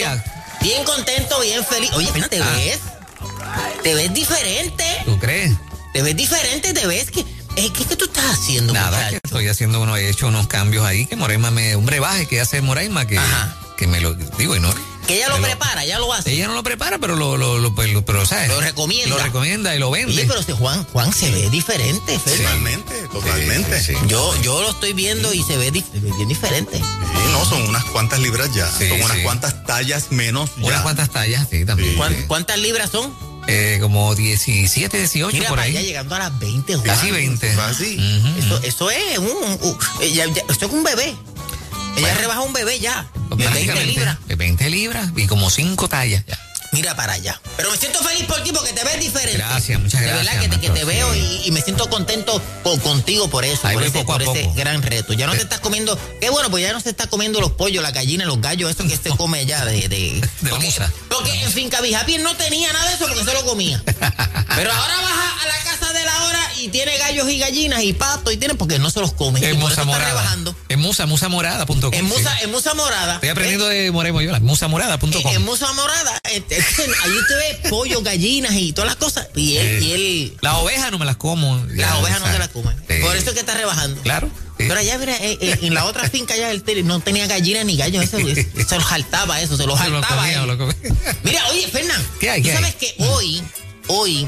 días. Bien contento, bien feliz. Oye, mira, ¿te ves? Te ves diferente. ¿Tú crees? Te ves diferente, te ves que... ¿Qué tú estás haciendo, Nada, muchacho? que estoy haciendo he hecho unos cambios ahí, que Moraima un brebaje que hace Moraima, que me lo digo y no. Que ella lo prepara, ella lo hace. Ella no lo prepara, pero pero ¿sabes? Lo recomienda. Lo recomienda y lo vende. Oye, pero Juan se ve diferente, Totalmente. Sí. Yo lo estoy viendo y se ve bien diferente. Sí, no, son unas cuantas libras ya. Sí, son unas sí. cuantas tallas menos ya. Unas cuantas tallas, sí, también. Sí. ¿Cuántas libras son? Como 17, 18 Mira, por ahí. ya llegando a las 20, Juan. Casi 20. Así. Eso es esto es un bebé. Ella rebaja un bebé ya. De 20 libras. De 20 libras y como 5 tallas ya. Mira para allá. Pero me siento feliz por ti porque te ves diferente. Gracias, muchas gracias. De verdad que te Maestro, veo sí. y me siento contento contigo por eso, Ahí por voy ese, poco a por ese poco. gran reto. Ya no te estás comiendo, qué bueno, pues ya no se está comiendo los pollos, las gallinas, los gallos, eso que se come allá De musa. porque en Finca Bijapi no tenía nada de eso porque se lo comía. Pero ahora vas a la casa de la hora y tiene gallos y gallinas y patos y tiene porque no se los come. En Y por eso Musa está Morada. rebajando. En musamorada.com. En Musa Morada. Estoy aprendiendo de Moreno Yola, musamorada.com. En Musa Morada, ahí usted ve pollo, gallinas y todas las cosas. Y él Las ovejas no me las como. las ovejas no se las comen. Sí. Por eso es que está rebajando. Claro. Sí. Pero allá, mira, en la otra finca ya no tenía gallinas ni gallos. Eso se los saltaba eso, se los Se lo saltaba. comía, lo comía. Mira, oye, Fernán, ¿Qué hay, ¿tú qué sabes hay? que hoy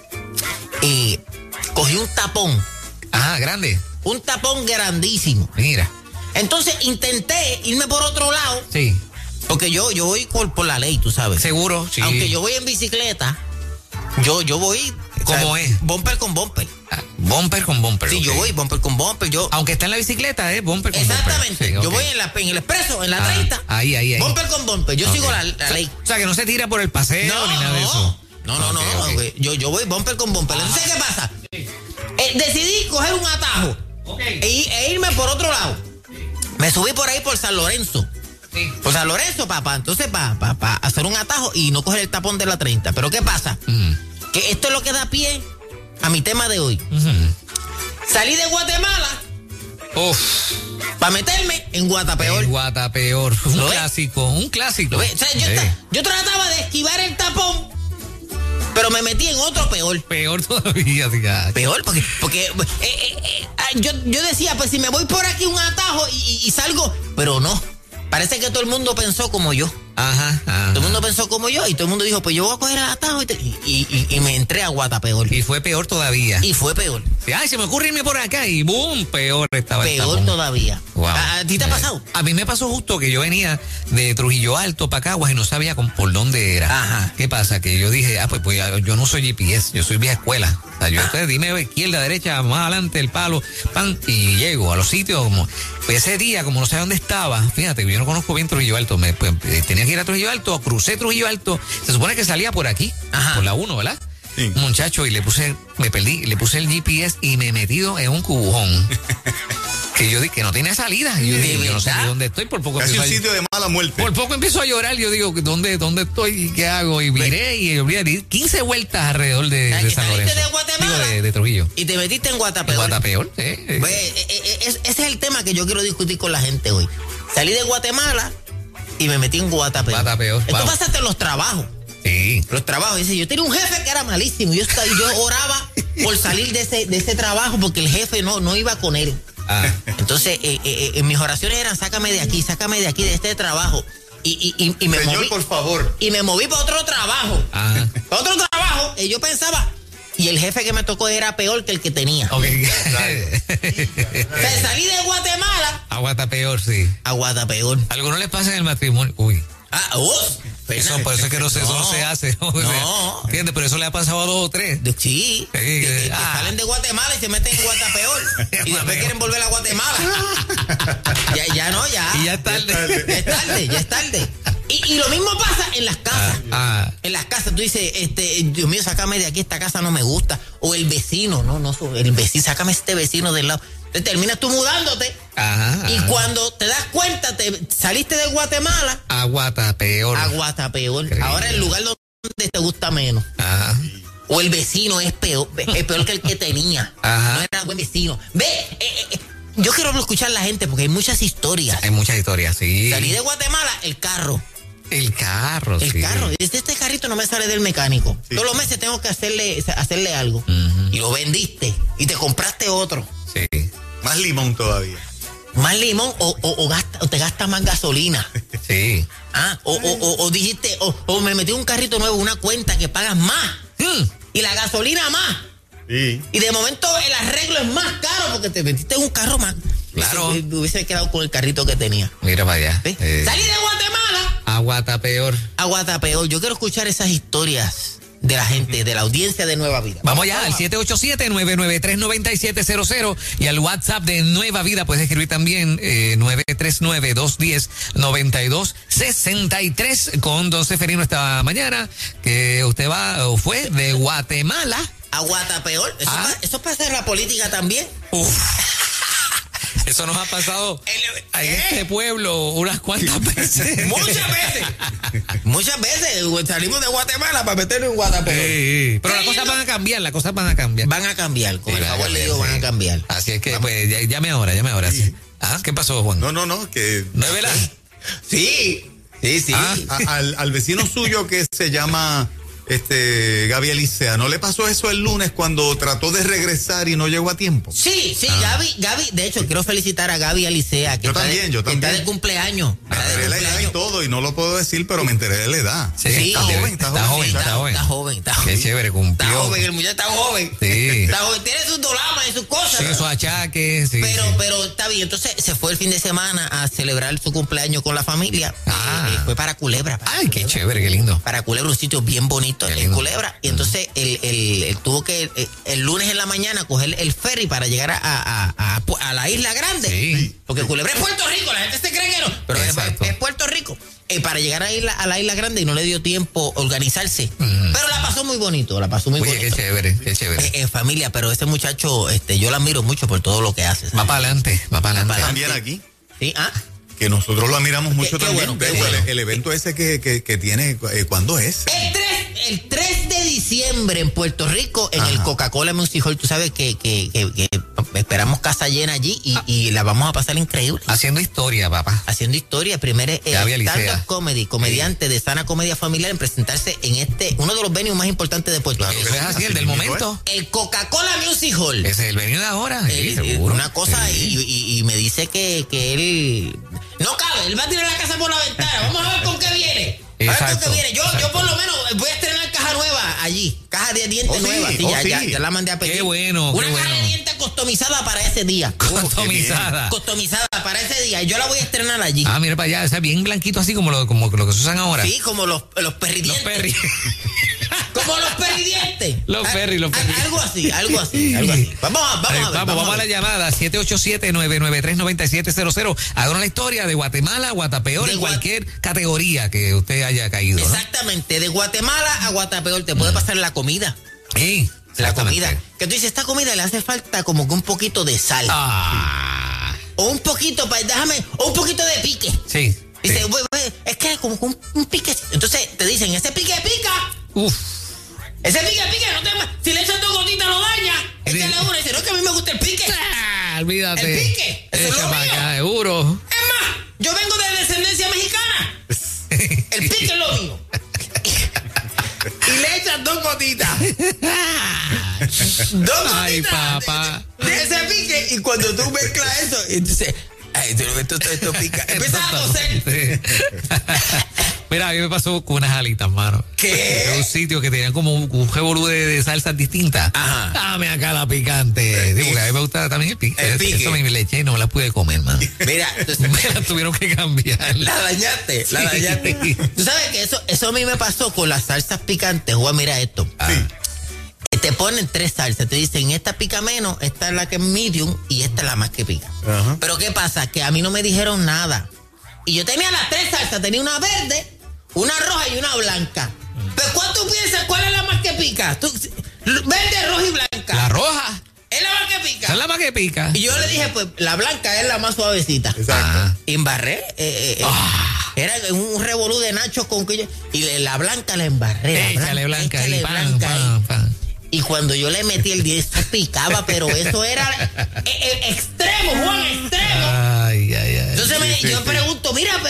cogí un tapón Grande. un tapón grandísimo? Mira. Entonces intenté irme por otro lado, Sí. porque yo voy por la ley, tú sabes. Seguro, sí. Aunque yo voy en bicicleta, yo voy... ¿Cómo es? Bumper con bumper. Bumper con bumper. Sí, ok. yo voy bumper con bumper. Aunque está en la bicicleta, bumper con Exactamente. bumper. Sí, Yo ok. voy en el expreso, en la 30. Ahí. Bumper con bumper. Yo Ok. sigo la ley. O sea, que no se tira por el paseo ni nada de eso. No. Ok. Ok. Yo voy bumper con bumper. Entonces, ¿qué pasa? Decidí coger un atajo e irme por otro lado. Me subí por ahí por San Lorenzo. Sí. Por San Lorenzo, papá. Entonces, para hacer un atajo y no coger el tapón de la 30. Pero ¿qué pasa? Que esto es lo que da pie a mi tema de hoy. Salí de Guatemala Uf. para meterme en Guatapeor. Guatapeor. Un ¿Lo ves? clásico. ¿Lo ves? O sea, yo trataba de esquivar el tapón, pero me metí en otro peor. Peor todavía, fíjate. Peor, porque yo decía, pues si me voy por aquí un atajo y salgo, pero no. Parece que todo el mundo pensó como yo. Ajá. Todo el mundo pensó como yo y todo el mundo dijo, pues yo voy a coger el atajo y me entré a Guatapeor. Y fue peor todavía. Y fue peor. Ay, se me ocurre irme por acá y boom, peor estaba el Peor tapón. todavía. Wow. ¿A ti te ha pasado? A mí me pasó justo que yo venía de Trujillo Alto para Caguas y no sabía por dónde era. Ajá. ¿Qué pasa? Que yo dije, pues yo no soy GPS, yo soy vieja escuela. O sea, yo dime izquierda, derecha, más adelante, el palo, pan, y llego a los sitios como... Pues ese día, como no sabía dónde estaba, fíjate, yo no conozco bien Trujillo Alto, tenía que ir a Trujillo Alto, crucé Trujillo Alto, se supone que salía por aquí, Ajá. por la 1, ¿verdad? Sí. Muchacho, y me perdí, le puse el GPS y me he metido en un cubujón. Que yo dije que no tenía salida. Y yo dije, yo no sé ni dónde estoy, por poco Casi un empiezo sitio de mala muerte. por poco empiezo a llorar. Yo digo, ¿dónde estoy y qué hago? Y miré y di 15 vueltas alrededor de que San saliste Lorenzo. de Guatemala. Digo, de Trujillo. Y te metiste en Guatapeor. Guatapeor, sí. Ese es el tema que yo quiero discutir con la gente hoy. Salí de Guatemala y me metí en Guatapeor. Guatapeor, Esto wow. pasa hasta en los trabajos. Sí. Los trabajos. Dice, yo tenía un jefe que era malísimo. Yo oraba por salir de ese trabajo porque el jefe no iba con él. Entonces, en mis oraciones eran, sácame de aquí, de este trabajo. Y me Señor, moví. por favor. Y me moví para otro trabajo. Ajá. Para otro trabajo. Y yo pensaba, y el jefe que me tocó era peor que el que tenía. Ok. O sea, salí de Guatemala A Guatapeor, sí. a Guatapeor. Algo no le pasa en el matrimonio. Uy. Eso, Por eso es que eso no se hace. No. ¿Entiendes? Pero eso le ha pasado a 2 o 3. Sí, que salen de Guatemala y se meten en Guatapeor. Y después quieren volver a Guatemala. ya. Y ya es tarde. Ya es tarde. Y lo mismo pasa en las casas. En las casas tú dices, Dios mío, sácame de aquí, esta casa no me gusta. O el vecino, el vecino, sácame este vecino del lado. Entonces terminas tú mudándote. Ajá. Y cuando te das cuenta, te saliste de Guatemala A Guatapeor. a Guatapeor. Increíble. Ahora el lugar donde te gusta menos. Ajá. O el vecino es peor que el que tenía. Ajá. No era buen vecino. Yo quiero escuchar a la gente porque hay muchas historias. Hay muchas historias, sí. Salí de Guatemala, el carro. El carro, El carro. Dice, este carrito no me sale del mecánico. Sí. Todos los meses tengo que hacerle algo. Y lo vendiste y te compraste otro. Sí. Más limón todavía. Más limón o te gasta más gasolina. Sí. O dijiste, o me metí un carrito nuevo, una cuenta que pagas más. Y la gasolina más. Sí. Y de momento el arreglo es más caro porque te metiste en un carro más. Claro. Hubiese quedado con el carrito que tenía. Mira para allá. ¿Sí? Salí de Guatemala Aguata peor. a Guatapeor. Yo quiero escuchar esas historias de la gente, de la audiencia de Nueva Vida. Vamos ya al 787-993-9700 y al WhatsApp de Nueva Vida puedes escribir también 939-210-9263 con Don Seferino esta mañana, que usted fue de Guatemala A Guatapeor. Eso pasa en la política también. Eso nos ha pasado en este pueblo unas cuantas veces. Muchas veces salimos de Guatemala para meternos en Guatapeor. Pero las cosas van a cambiar, Van a cambiar, con el favor de Dios van a cambiar. Así es que, pues, llame ahora. Sí. ¿Qué pasó, Juan? No, que... ¿No es verdad? Sí. Al vecino suyo que se llama Gaby Alicea, ¿no le pasó eso el lunes cuando trató de regresar y no llegó a tiempo? Sí, Gaby, de hecho, quiero felicitar a Gaby Alicea, que Yo también. está de cumpleaños. Me enteré de la edad y todo, y no lo puedo decir, pero me enteré de la edad. Sí, está joven. Qué chévere, cumplió. Está joven, el muchacho está joven. Sí. Está joven, tiene sus dolamas y sus cosas. Sí, sus achaques. Sí, pero está bien, entonces se fue el fin de semana a celebrar su cumpleaños con la familia. Fue para Culebra. Qué chévere, qué lindo. Para Culebra, un sitio bien bonito en Culebra. Y entonces él tuvo que el lunes en la mañana coger el ferry para llegar a la Isla Grande. Sí. Porque Culebra es Puerto Rico, la gente se cree que no, pero es Puerto Rico. Para llegar a la Isla Grande y no le dio tiempo organizarse. Pero la pasó muy bonito, Oye, qué chévere. Familia, pero ese muchacho, yo lo admiro mucho por todo lo que hace. Va para adelante. También aquí. Sí, Que nosotros lo admiramos mucho Qué también. bueno. El evento ese que tiene, ¿cuándo es? El 3 de diciembre en Puerto Rico, en el Coca-Cola Music Hall. Tú sabes que esperamos casa llena allí y la vamos a pasar increíble. Haciendo historia, papá. Haciendo historia. Primero stand-up comedy, comediante de sana comedia familiar en presentarse en uno de los venues más importantes de Puerto Rico. Eso es así, el del momento. El Coca-Cola Music Hall. Ese es el venue de ahora. Sí, seguro. Una cosa, y me dice que él no cabe, él va a tirar la casa por la ventana. Vamos a ver con qué viene. Exacto. Yo por lo menos voy a estrenar caja nueva allí. Caja de dientes nueva. Sí, ya la mandé a pedir. Qué bueno. Una caja de dientes customizada para ese día. Customizada para ese día. Y yo la voy a estrenar allí. Mira para allá. O sea, bien blanquito así como lo que se usan ahora. Sí, como los perridientes. Los perri. Como los perridientes. Los perri. Algo así. Vamos a la llamada 787-993-9700. Hagan la historia de Guatemala a Guatapeor en cualquier categoría que usted haya caído, ¿no? Exactamente, de Guatemala a Guatapeor te puede pasar la comida. Sí, la comida. Que tú dices, esta comida le hace falta como que un poquito de sal. O un poquito, o un poquito de pique. Sí. Dice, es que como un pique. Entonces te dicen, ese pique pica. Ese pique, no te... Si le echas 2 gotitas lo daña. Échale uno y dice, no, es que a mí me gusta el pique. Olvídate. El pique. Eso es lo mío. Seguro. Es más, yo vengo de descendencia mexicana. El pique es lo mío. Y le echas 2 gotitas. 2 gotitas. Ay, papá. De ese pique. Y cuando tú mezclas eso, entonces... esto pica. Empiezas a toser. Mira, a mí me pasó con unas alitas, mano. ¿Qué? En un sitio que tenían como un revolú de salsas distintas. Dame acá la picante. Digo, que a mí me gusta también el pique. Eso me le eché y no me la pude comer, mano. Mira, me la tuvieron que cambiar. La dañaste. Tú sabes que eso a mí me pasó con las salsas picantes. Juan, mira esto. Te ponen 3 salsas, te dicen, esta pica menos, esta es la que es medium y esta es la más que pica. Pero ¿qué pasa? Que a mí no me dijeron nada. Y yo tenía las 3 salsas, tenía una verde, una roja y una blanca. Pero ¿cuál tú piensas? ¿Cuál es la más que pica? Verde, roja y blanca. La roja. Es la más que pica. Esa es la más que pica. Y yo le dije, pues, la blanca es la más suavecita. Exacto. Embarré. Era un revolú de nachos con que y la blanca la embarré. Échale blanca. Pan. Y cuando yo le metí el 10, eso picaba, pero eso era extremo, Juan, extremo. Ay. Entonces yo pregunto, mira, pero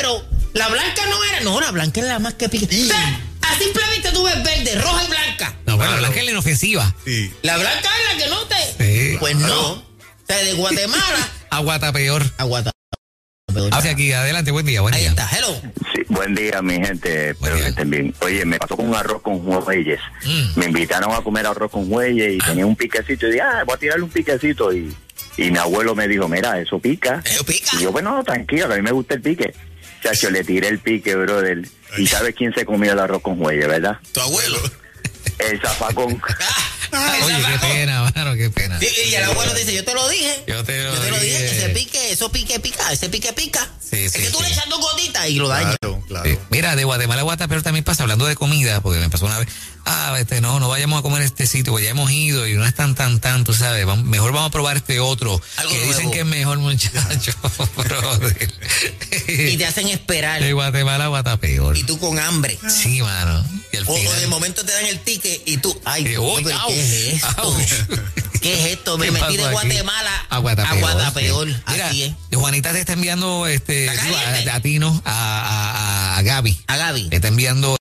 La blanca no era. No, la blanca es la más que pica. O sea, a simple vista tú ves verde, roja y blanca. No, bueno, la blanca es la inofensiva. Sí. La blanca es la que no te... Sí. Pues no. O sea, de Guatemala Aguata peor. a Guatemala. Hacia aquí, adelante, buen día, buen Ahí día. está, hello. Sí, buen día, mi gente. Espero día. que estén bien. Oye, me pasó con un arroz con jueyes. Me invitaron a comer arroz con jueyes y tenía un piquecito. Y dije, voy a tirarle un piquecito. Y mi abuelo me dijo, mira, eso pica. Eso pica. Y yo, bueno, tranquilo, que a mí me gusta el pique. Chacho, le tiré el pique, brother. ¿Y sabes quién se comió el arroz con jueyes, verdad? Tu abuelo. El zafacón. Oye, qué pena, mano, qué pena. Sí, y el abuelo dice, yo te lo dije. Yo te lo dije. dije. Ese pique, eso pique pica. Ese pique pica. Sí, es sí, que tú sí. le echas 2 gotitas y lo dañas. Claro. Sí. Mira, de Guatemala a Guatapeor también pasa, hablando de comida, porque me pasó una vez, no vayamos a comer este sitio, porque ya hemos ido y no es tan, tú sabes, mejor vamos a probar este otro, Algo que nuevo. dicen que es mejor, muchacho, brother. Y te hacen esperar. De Guatemala a Guatapeor. Y tú con hambre. Sí, mano. Y al O final, de momento te dan el ticket y tú, ay, uy, pero au, ¿qué es esto? au. ¿Qué es esto? Me ¿Qué metí pasó de aquí? Guatemala A Guatapeor. Sí. Mira, Así es. Juanita te está enviando, ¿Está caliente? a ti, ¿no? A Gaby. A Gaby. Te está enviando,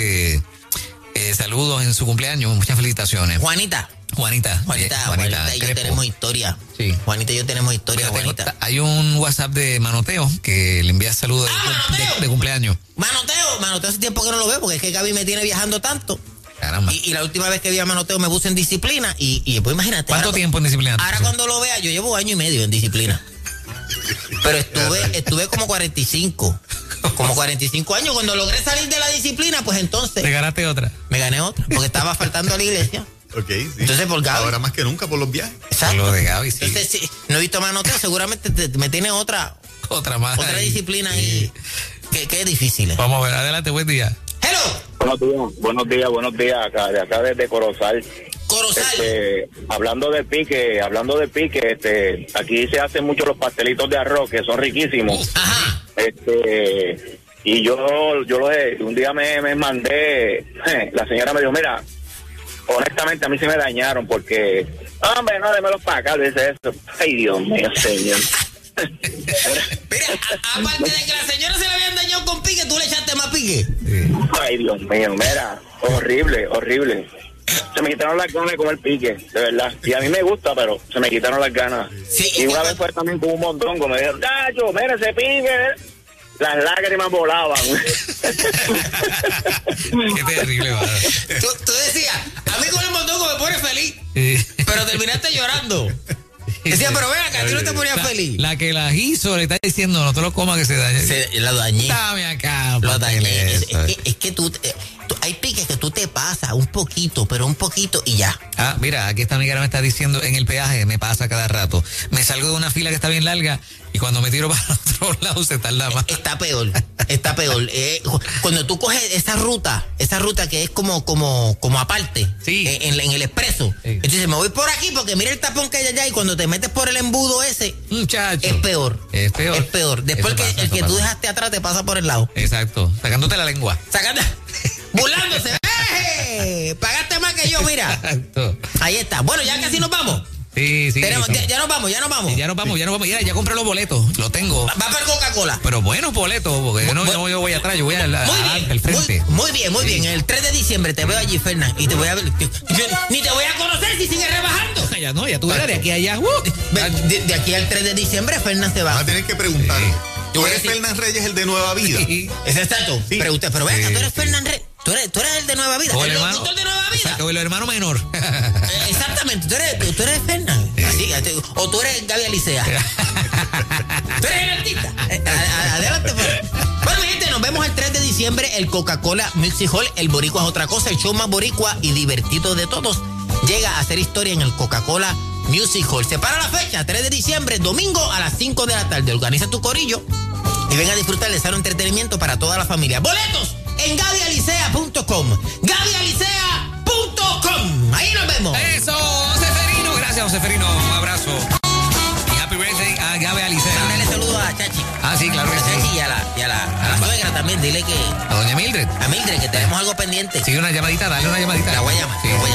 saludos en su cumpleaños, muchas felicitaciones. Juanita, Juanita y yo Crespo. tenemos historia. Sí. Juanita y yo tenemos historia, Mira, Juanita. hay un WhatsApp de Manoteo que le envía saludos Manoteo. de cumpleaños. Manoteo hace tiempo que no lo veo porque es que Gaby me tiene viajando tanto. Caramba. Y la última vez que vi a Manoteo me puse en disciplina y pues imagínate. ¿Cuánto ahora- tiempo en disciplina? Ahora cuando lo vea, yo llevo 1 año y medio en disciplina. Pero estuve como 45. Como 45 años. Cuando logré salir de la disciplina, pues entonces ¿Te ganaste otra? me gané otra. Porque estaba faltando a la iglesia. Ok, sí. Entonces, por Gaby. Ahora más que nunca por los viajes. Exacto. Por lo de Gaby, sí. Entonces, si no he visto a Manoteo, seguramente me tiene otra Otra más. ahí. disciplina ahí. Que es difícil. Vamos a ver, adelante, buen día. Hello, Buenos días, acá desde Corozal. Corozal. Hablando de pique, aquí se hacen mucho los pastelitos de arroz, que son riquísimos. Ajá. Y yo un día me mandé, la señora me dijo, mira, honestamente a mí se me dañaron porque, hombre, no, démelos para acá, dice eso. Ay, Dios mío, señor. Mira, aparte de que la señora se le habían dañado con pique, tú le echaste más pique. Ay, Dios mío, mira, horrible. Se me quitaron las ganas de comer pique, de verdad. Y a mí me gusta, pero se me quitaron las ganas. Sí, Y una vez fue también con un mondongo, me dijeron, ¡Nacho, mira ese pique! Las lágrimas volaban. Qué terrible, mano. Tú decías, a mí con el mondongo me pone feliz, Sí. pero terminaste llorando. Decía, pero ven acá, a ti no te ponías feliz. La que las hizo le está diciendo, no te lo comas que se dañe. La dañé. Dame acá, Lo pátale dañé. eso. Es que tú, hay piques que tú te pasas un poquito, pero un poquito y ya. Mira, aquí esta amiga me está diciendo, en el peaje me pasa cada rato. Me salgo de una fila que está bien larga y cuando me tiro para el otro lado se tarda más. Está peor. Cuando tú coges esa ruta que es como aparte, Sí. en el expreso. Sí. Entonces me voy por aquí porque mira el tapón que hay allá y cuando te metes por el embudo ese, Muchacho. es peor. Es peor. Es peor. Después Eso que pasa, el eso que tú pasa. dejaste atrás te pasa por el lado. Exacto, sacándote la lengua. Sacando, burlándose. ¡Eh! Pagaste más que yo, mira. Exacto. Ahí está. Bueno, ya casi nos vamos. Sí. Ya nos vamos. Ya nos vamos. Mira, ya compré los boletos, los tengo. Va para el Coca-Cola. Pero buenos boletos, porque yo voy atrás, yo voy al frente. Muy bien. El 3 de diciembre te veo allí, Fernán, y te voy a ver. Ni te voy a conocer si sigues rebajando. Ya tú verás de aquí a allá. De aquí al 3 de diciembre, Fernán se Vas va. a tener que preguntar. Sí. ¿Tú eres Fernán Reyes, el de Nueva Vida? ¿Es exacto? Sí. Pero pero ven acá, tú eres Sí. Fernán Reyes. Tú eres el de Nueva Vida. O El el hermano. locutor de Nueva Vida. Exacto, el hermano menor. Exactamente. Tú eres Fernán. Así, o tú eres Gaby Alicea. Tú eres el artista. Adelante, pues. Bueno, mi gente, nos vemos el 3 de diciembre. El Coca-Cola Music Hall. El boricua es otra cosa. El show más boricua y divertido de todos. Llega a hacer historia en el Coca-Cola Music Hall. Separa la fecha, 3 de diciembre, domingo a las 5 de la tarde. Organiza tu corillo y ven a disfrutar de sano entretenimiento para toda la familia. ¡Boletos! En GabyAlicea.com. GabyAlicea.com. Ahí nos vemos. Eso, Joseferino. Gracias, Joseferino. Un abrazo. Y happy birthday a Gaby Alicea. Mándale saludos a Chachi. Sí, claro A que Chachi sí. y a la suegra también. Dile que A doña Mildred. a Mildred que tenemos algo pendiente. Sí, una llamadita, dale una llamadita. La voy a llamar. Sí, La voy a